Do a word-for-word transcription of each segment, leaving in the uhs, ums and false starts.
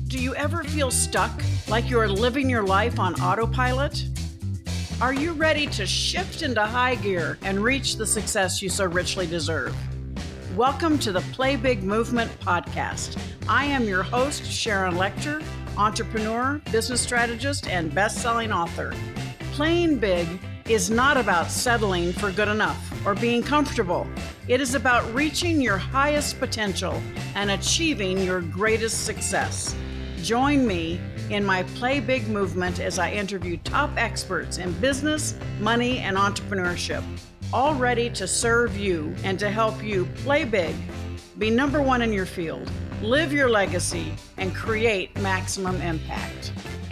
Do you ever feel stuck, like you're living your life on autopilot? Are you ready to shift into high gear and reach the success you so richly deserve? Welcome to the Play Big Movement podcast. I am your host, Sharon Lechter, entrepreneur, business strategist, and best-selling author. Playing big is not about settling for good enough or being comfortable. It is about reaching your highest potential and achieving your greatest success. Join me in my Play Big movement as I interview top experts in business, money, and entrepreneurship, all ready to serve you and to help you play big, be number one in your field, live your legacy, and create maximum impact.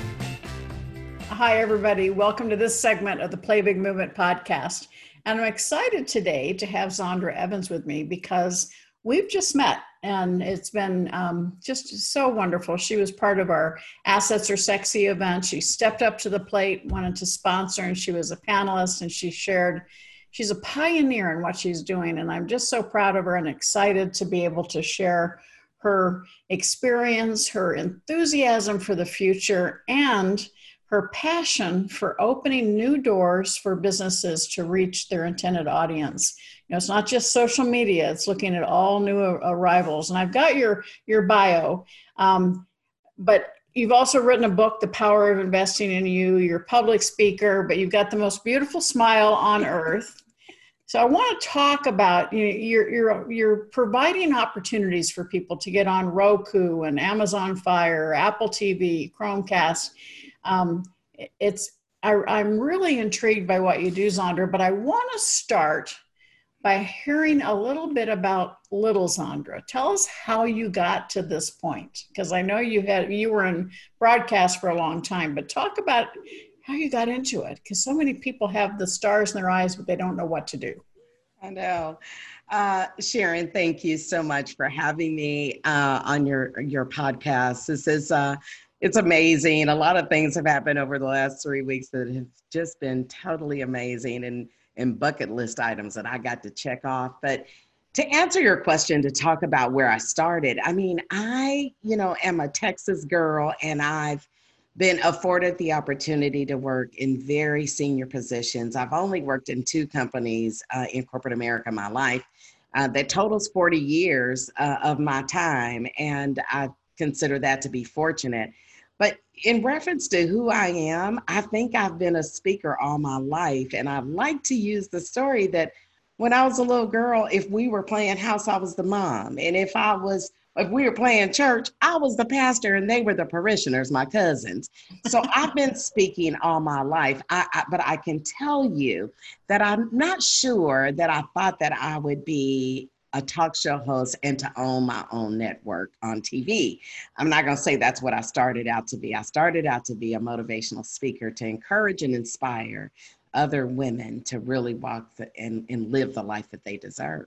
Hi, everybody. Welcome to this segment of the Play Big Movement podcast. And I'm excited today to have Zondra Evans with me because we've just met and it's been um, just so wonderful. She was part of our Assets Are Sexy event. She stepped up to the plate, wanted to sponsor, and she was a panelist and she shared, she's a pioneer in what she's doing. And I'm just so proud of her and excited to be able to share her experience, her enthusiasm for the future, and her passion for opening new doors for businesses to reach their intended audience. You know, it's not just social media, it's looking at all new arrivals. And I've got your, your bio, um, but you've also written a book, The Power of Investing in You. You're a public speaker, but you've got the most beautiful smile on earth. So I want to talk about, you know, you're, you're, you're providing opportunities for people to get on Roku and Amazon Fire, Apple T V, Chromecast. Um, it's, I, I'm really intrigued by what you do, Zondra, but I want to start by hearing a little bit about little Zondra. Tell us how you got to this point, because I know you had, you were in broadcast for a long time, but talk about how you got into it, because so many people have the stars in their eyes, but they don't know what to do. I know. Uh, Sharon, thank you so much for having me uh, on your, your podcast. This is, uh, It's amazing. A lot of things have happened over the last three weeks that have just been totally amazing and, and bucket list items that I got to check off. But to answer your question, to talk about where I started, I mean, I, you know, am a Texas girl and I've been afforded the opportunity to work in very senior positions. I've only worked in two companies uh, in corporate America my life. Uh, that totals forty years uh, of my time. And I consider that to be fortunate. But in reference to who I am, I think I've been a speaker all my life. And I like to use the story that when I was a little girl, if we were playing house, I was the mom. And if I was, if we were playing church, I was the pastor and they were the parishioners, my cousins. So I've been speaking all my life. I, I, but I can tell you that I'm not sure that I thought that I would be a talk show host and to own my own network on T V. I'm not going to say that's what I started out to be. I started out to be a motivational speaker to encourage and inspire other women to really walk the, and, and live the life that they deserve.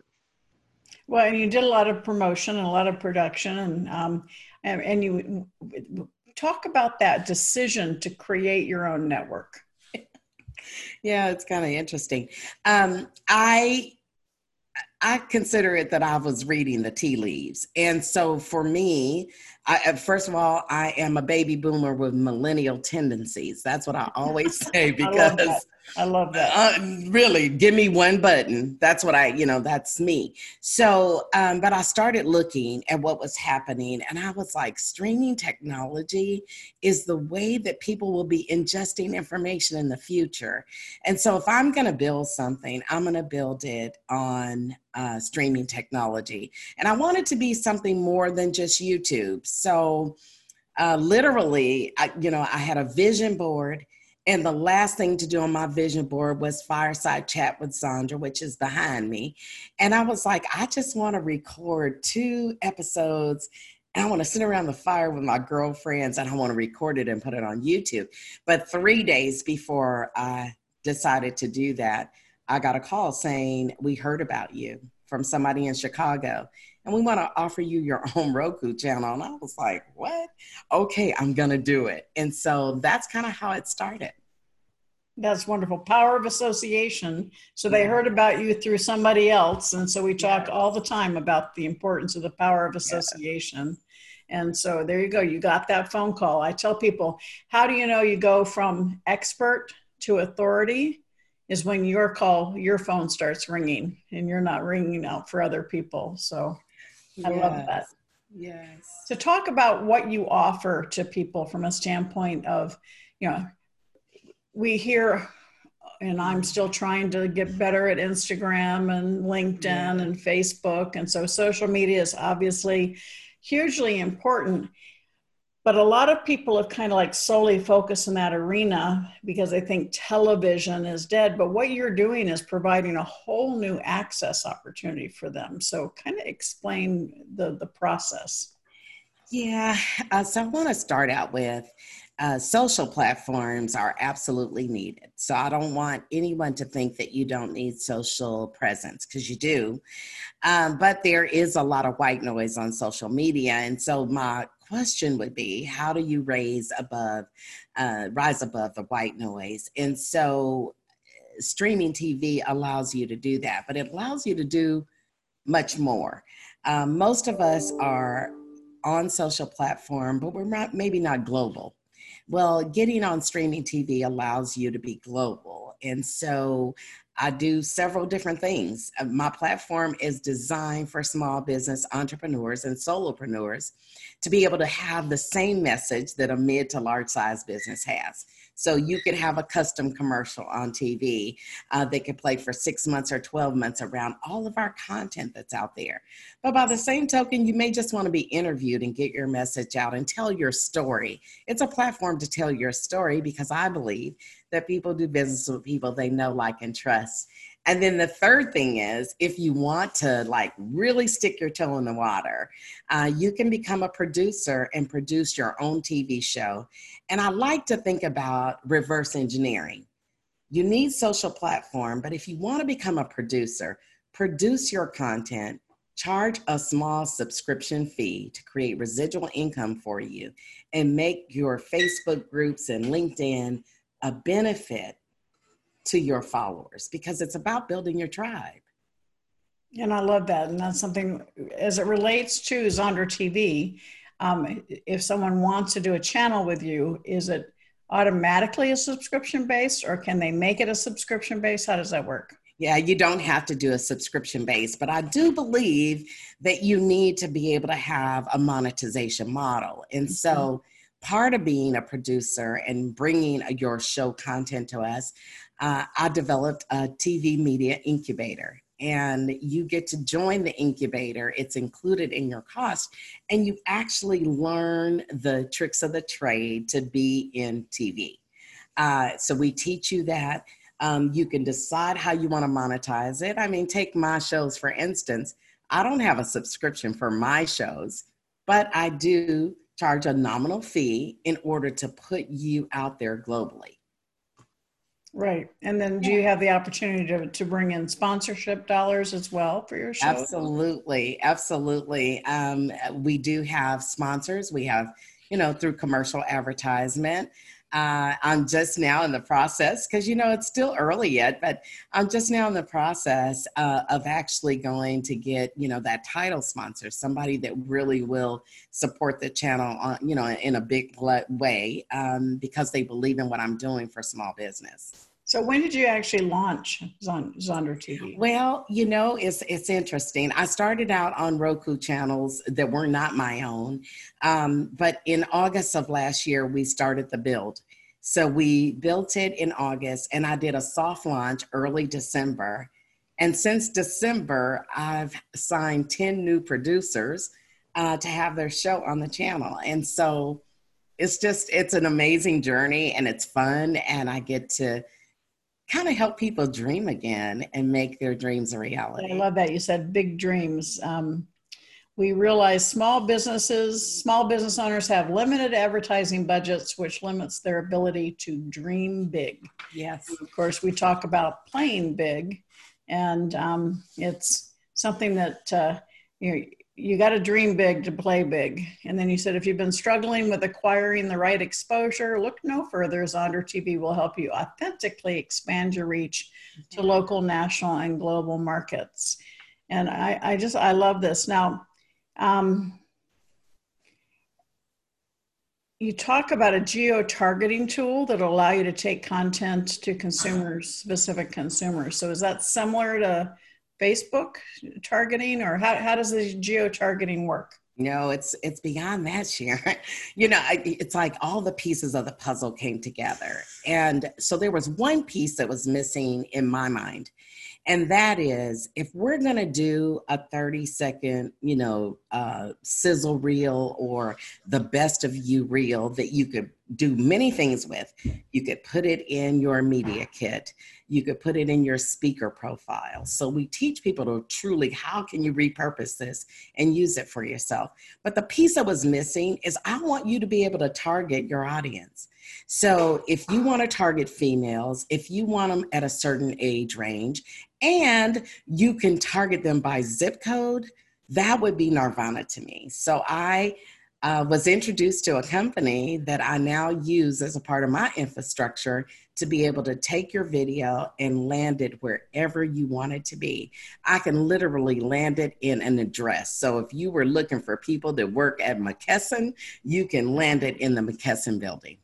Well, and you did a lot of promotion and a lot of production, and um, and, and you talk about that decision to create your own network. Yeah, it's kind of interesting. Um, I I consider it that I was reading the tea leaves. And so for me, I, first of all, I am a baby boomer with millennial tendencies. That's what I always say because I love that. I love that. Uh, really, give me one button. That's what I, you know, that's me. So, um, but I started looking at what was happening and I was like, streaming technology is the way that people will be ingesting information in the future. And so if I'm going to build something, I'm going to build it on uh, streaming technology. And I want it to be something more than just YouTube. So uh, literally, I, you know, I had a vision board. And the last thing to do on my vision board was Fireside Chat with Zondra, which is behind me. And I was like, I just want to record two episodes. And I want to sit around the fire with my girlfriends and I want to record it and put it on YouTube. But three days before I decided to do that, I got a call saying, we heard about you from somebody in Chicago. And we want to offer you your own Roku channel. And I was like, what? Okay, I'm going to do it. And so that's kind of how it started. That's wonderful. Power of association. So they Yeah. heard about you through somebody else. And so we talk Yes. all the time about the importance of the power of Yes. association. And so there you go. You got that phone call. I tell people, how do you know you go from expert to authority? Is when your call, your phone starts ringing and you're not ringing out for other people. So I love that. Yes. Yes. To talk about what you offer to people from a standpoint of, you know, we hear, and I'm still trying to get better at Instagram and LinkedIn Yeah. and Facebook. And so social media is obviously hugely important. But a lot of people have kind of like solely focused in that arena because they think television is dead. But what you're doing is providing a whole new access opportunity for them. So kind of explain the, the process. Yeah, uh, so I want to start out with uh, social platforms are absolutely needed. So I don't want anyone to think that you don't need social presence, because you do. Um, but there is a lot of white noise on social media. And so my question would be, how do you raise above, uh, rise above the white noise? And so streaming T V allows you to do that, but it allows you to do much more. Um, most of us are on social platform, but we're not, maybe not global. Well, getting on streaming T V allows you to be global. And so I do several different things. Uh, My platform is designed for small business entrepreneurs and solopreneurs to be able to have the same message that a mid to large size business has. So you could have a custom commercial on T V uh, that could play for six months or twelve months around all of our content that's out there. But by the same token, you may just want to be interviewed and get your message out and tell your story. It's a platform to tell your story, because I believe that people do business with people they know, like, and trust. And then the third thing is, if you want to like really stick your toe in the water, uh, you can become a producer and produce your own T V show. And I like to think about reverse engineering. You need social platform, but if you want to become a producer, produce your content, charge a small subscription fee to create residual income for you, and make your Facebook groups and LinkedIn a benefit to your followers, because it's about building your tribe. And I love that. And that's something, as it relates to Zonder T V, um, if someone wants to do a channel with you, is it automatically a subscription based, or can they make it a subscription based? How does that work? Yeah, you don't have to do a subscription base, but I do believe that you need to be able to have a monetization model. And so part of being a producer and bringing your show content to us, uh, I developed a T V media incubator. And you get to join the incubator. It's included in your cost. And you actually learn the tricks of the trade to be in T V. Uh, so we teach you that. Um, you can decide how you want to monetize it. I mean, take my shows, for instance. I don't have a subscription for my shows, but I do charge a nominal fee in order to put you out there globally. Right. And then do you have the opportunity to, to bring in sponsorship dollars as well for your show? Absolutely. Absolutely. Um, we do have sponsors. We have, you know, through commercial advertisement. Uh, I'm just now in the process, because, you know, it's still early yet, but I'm just now in the process uh, of actually going to get, you know, that title sponsor, somebody that really will support the channel, on, you know, in a big way, um, because they believe in what I'm doing for small business. So when did you actually launch Zonder T V? Well, you know, it's it's interesting. I started out on Roku channels that were not my own. Um, but in August of last year, we started the build. So we built it in August, and I did a soft launch early December. And since December, I've signed ten new producers uh, to have their show on the channel. And so it's just, it's an amazing journey, and it's fun. And I get to kind of help people dream again and make their dreams a reality. I love that. You said big dreams. Um, we realize small businesses, small business owners have limited advertising budgets, which limits their ability to dream big. Yes. And of course, we talk about playing big, and um, it's something that, uh, you know, you got to dream big to play big. And then you said, if you've been struggling with acquiring the right exposure, look no further. Zondra T V will help you authentically expand your reach to local, national, and global markets. And I, I just, I love this. Now, um, you talk about a geo-targeting tool that will allow you to take content to consumers, specific consumers. So is that similar to Facebook targeting, or how, how does the geo-targeting work? No, it's it's beyond that, Sharon. You know, I, it's like all the pieces of the puzzle came together. And so there was one piece that was missing in my mind. And that is, if we're going to do a thirty second, you know, uh, sizzle reel or the best of you reel that you could do many things with, you could put it in your media kit. You could put it in your speaker profile. So we teach people to truly, how can you repurpose this and use it for yourself? But the piece that was missing is I want you to be able to target your audience. So if you want to target females, if you want them at a certain age range, and you can target them by zip code, that would be nirvana to me. So I uh, was introduced to a company that I now use as a part of my infrastructure to be able to take your video and land it wherever you want it to be. I can literally land it in an address. So if you were looking for people that work at McKesson, you can land it in the McKesson building.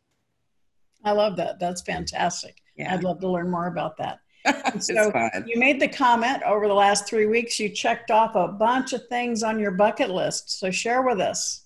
I love that. That's fantastic. Yeah. I'd love to learn more about that. So fun. You made the comment over the last three weeks, you checked off a bunch of things on your bucket list. So share with us.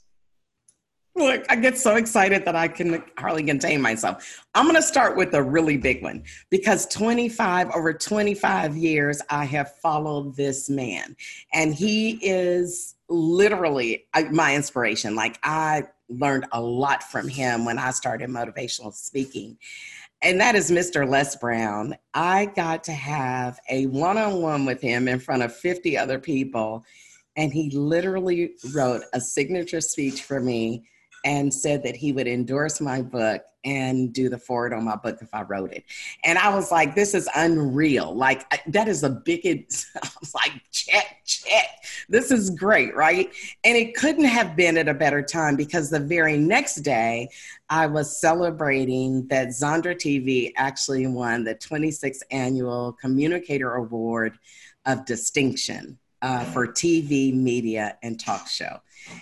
Look, I get so excited that I can hardly contain myself. I'm going to start with a really big one because twenty-five, over twenty-five years, I have followed this man, and he is literally my inspiration. Like, I learned a lot from him when I started motivational speaking. And that is Mister Les Brown. I got to have a one-on-one with him in front of fifty other people. And he literally wrote a signature speech for me and said that he would endorse my book and do the forward on my book if I wrote it. And I was like, this is unreal. Like, that is a big, I was like, check, check. This is great, right? And it couldn't have been at a better time because the very next day, I was celebrating that Zondra T V actually won the twenty-sixth Annual Communicator Award of Distinction uh, for T V, media, and talk show.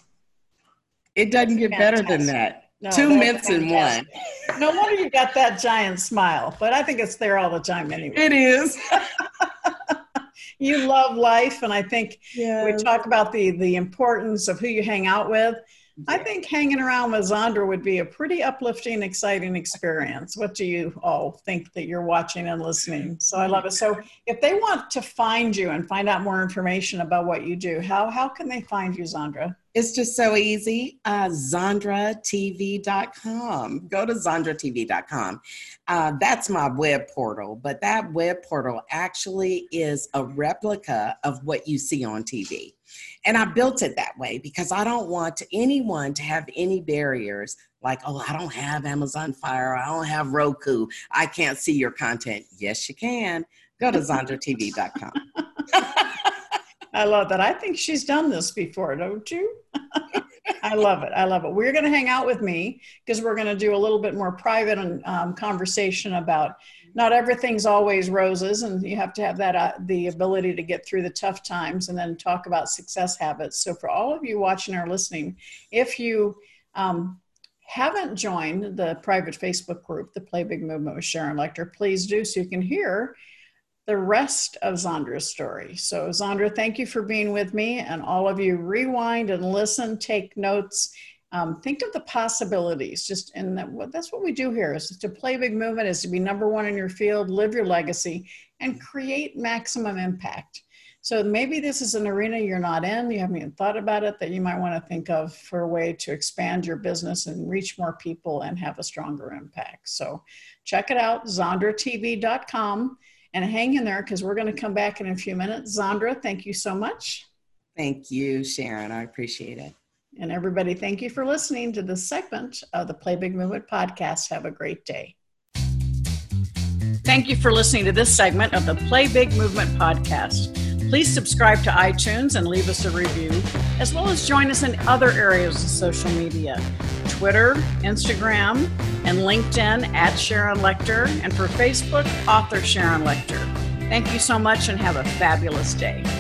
It doesn't get fantastic. Better than that. No, Two mints in one. No wonder you got that giant smile, but I think it's there all the time anyway. It is. You love life, and I think yes. we talk about the, the importance of who you hang out with. I think hanging around with Zondra would be a pretty uplifting, exciting experience. What do you all think that you're watching and listening? So I love it. So if they want to find you and find out more information about what you do, how, how can they find you, Zondra? It's just so easy. Uh, Zondra T V dot com. Go to Zondra T V dot com. Uh, that's my web portal, but that web portal actually is a replica of what you see on T V. And I built it that way because I don't want anyone to have any barriers like, oh, I don't have Amazon Fire. I don't have Roku. I can't see your content. Yes, you can. Go to Zondra T V dot com. I love that. I think she's done this before, don't you? I love it. I love it. We're going to hang out with me because we're going to do a little bit more private and um, conversation about not everything's always roses, and you have to have that uh, the ability to get through the tough times and then talk about success habits. So for all of you watching or listening, if you um, haven't joined the private Facebook group, the Play Big Movement with Sharon Lechter, please do so you can hear the rest of Zondra's story. So Zondra, thank you for being with me, and all of you rewind and listen, take notes, um, think of the possibilities. Just and that, that's what we do here is to play big movement, is to be number one in your field, live your legacy, and create maximum impact. So maybe this is an arena you're not in, you haven't even thought about it, that you might want to think of for a way to expand your business and reach more people and have a stronger impact. So check it out, Zondra T V dot com. And hang in there because we're going to come back in a few minutes. Zondra, thank you so much. Thank you, Sharon. I appreciate it. And everybody, thank you for listening to this segment of the Play Big Movement podcast. Have a great day. Thank you for listening to this segment of the Play Big Movement podcast. Please subscribe to iTunes and leave us a review, as well as join us in other areas of social media, Twitter, Instagram, and LinkedIn at Sharon Lechter, and for Facebook, author Sharon Lechter. Thank you so much and have a fabulous day.